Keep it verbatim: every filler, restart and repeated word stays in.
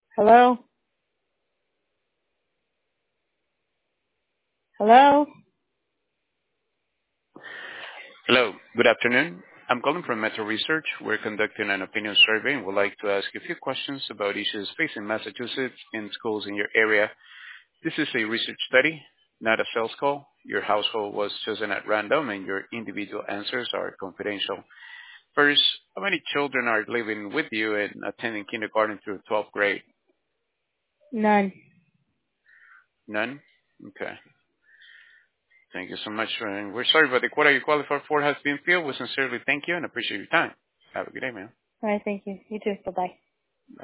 Hello? Hello? Hello, good afternoon. I'm calling from Metro Research. We're conducting an opinion survey and would like to ask you a few questions about issues facing Massachusetts and schools in your area. This is a research study, not a sales call. Your household was chosen at random and your individual answers are confidential. First, how many children are living with you and attending kindergarten through twelfth grade? None. None? Okay. Thank you so much. And we're sorry, but the quota you qualified for has been filled. We sincerely thank you and appreciate your time. Have a good day, man. All right, thank you. You too. Bye-bye. Bye.